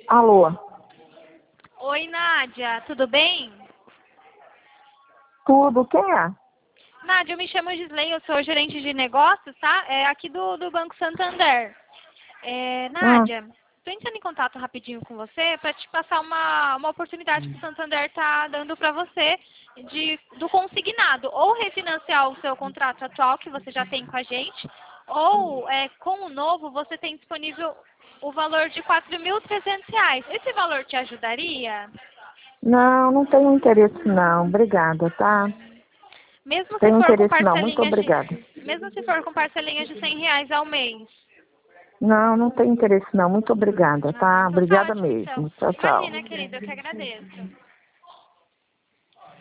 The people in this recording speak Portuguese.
Alô? Oi, Nádia, tudo bem? Tudo, quem é? Nádia, eu me chamo Gisley, eu sou gerente de negócios, tá? Aqui do Banco Santander. Hum. Nádia, estou entrando em contato rapidinho com você para te passar uma oportunidade que o Santander está dando para você do consignado. Ou refinanciar o seu contrato atual que você já tem com a gente, ou com o novo você tem disponível o valor de R$ 4.300. Esse valor te ajudaria? Não, não tenho interesse não. Obrigada, tá? Mesmo se Tenho for com interesse não. Muito parcelinhas obrigada. mesmo se for com parcelinhas de R$ 100 ao mês. Não, não tenho interesse não. Muito obrigada, tá? Então tá Obrigada ótimo, então. mesmo. Tchau, tchau. Imagina, querida, eu que agradeço.